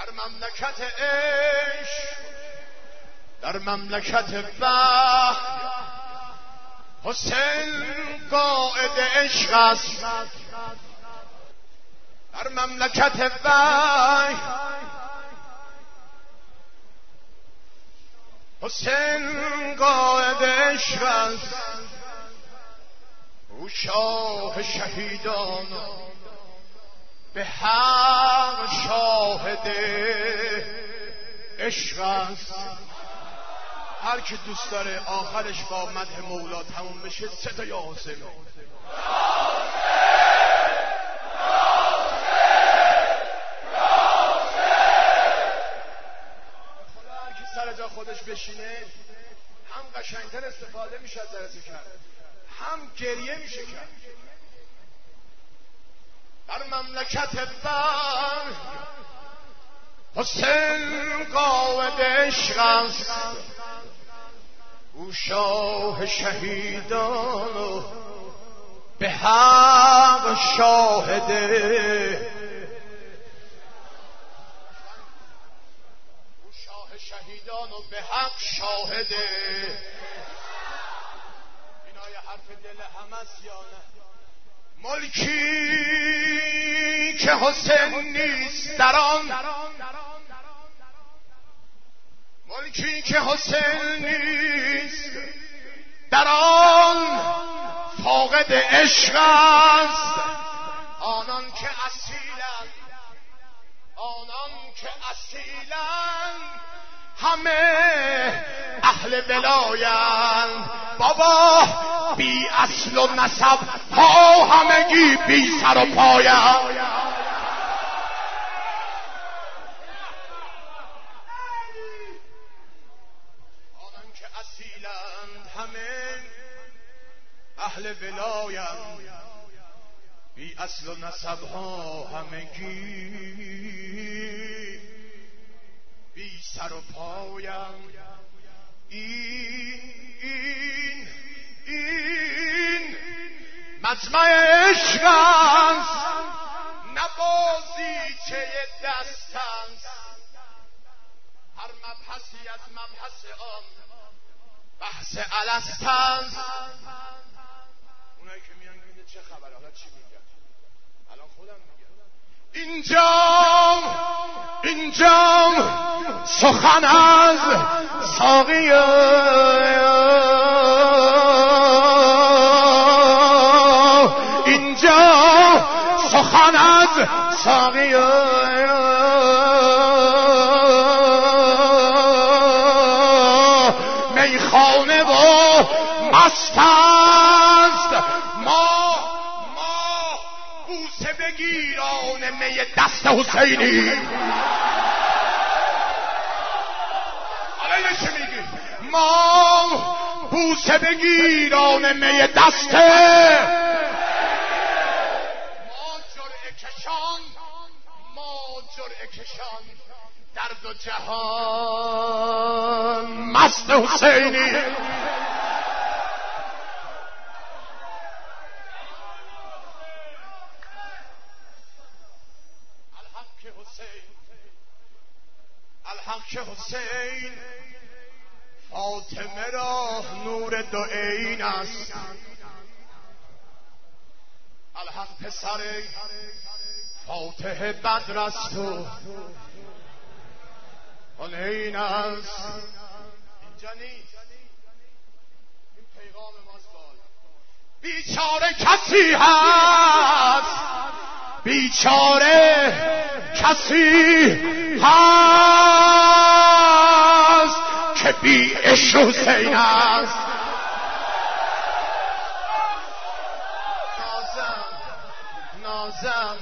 در مملکت عشق، در مملکت وحی، حسین قائد عشق است. در مملکت وحی حسین قائد عشق است. او شاه شهیدان به حق شاهد عشق است. هر کی دوست داره آخرش با مدح مولا تموم بشه 3 تا یا حسین. سر جا خودش بشینه هم قشنگتر استفاده میشه از درس کرد، هم گریه میشه کرد. در مملکت وحی حسین قائد عشق است. او شاه شهیدان و به حق شاهده. شهیدان و به حق شاهده. اینا یه حرف دل همه است یا نه؟ ملکی که حسین نیست در آن، ملکی که حسین نیست در آن فاقد عشق است. آنان که اصیلند، آنان که اصیلند همه اهل ولایند. بابا بی اصل و نسب ها همگی بی سر و پایند. آنان که اصیلند همه اهل ولایند. بی اصل و نسب ها همگی بی سر و پایم. این مجمع عشق است، نه بازیچه دست است. هر مبحثی از مبحث آن بحث الست است. اونایی که میان میگن چه خبره، حالا چی میگن؟ الان خودم میگم اینجا سخن از ساقی، اینجا سخن از ساقی. میخانه و مست است. ما بوسه بگیران می دست حسینی. حالا چه میگی؟ ما بوسه بگیران می دسته، ما جرعه کشان در دو جهان مست حسینی. الحق حسین فاطمه را نور دو عین است. الحق پسر فاتح بدر است و آن عین است. اینجا نیست، این پیغام ماست. بیچاره کسی هست، بیچاره کسی هست که بی عشق حسین است. نازم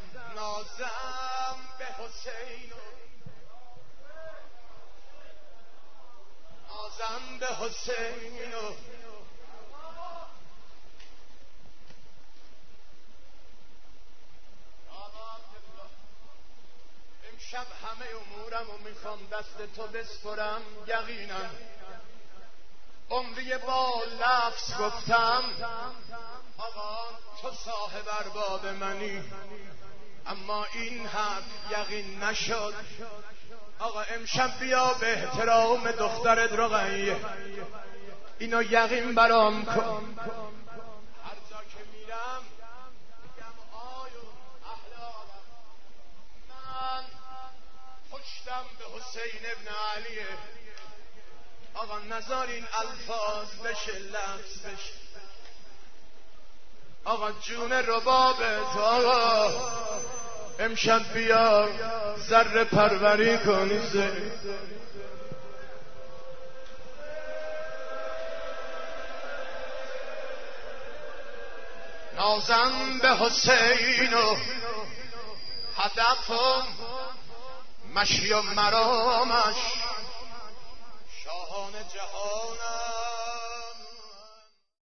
به حسین، نازم به حسین. امشب همه امورم و میخوام دست تو بسپرم. یقینم عمری با لفظ گفتم آقا تو صاحب ارباب منی. اما این حرف یقین نشد. آقا امشب بیا به احترام دخترت رقیه اینو یقین برام کن. هر جا که میرم میگم آیو احلالم، من پشتم به حسین ابن علیه. آقا نذار این الفاظ بشه لفظ بشه. آقا جون ربابت آقا امشب بیا ذره پروری کنی زی. نازم به حسین و هدفم مشی و مرامش، شاهان جهانم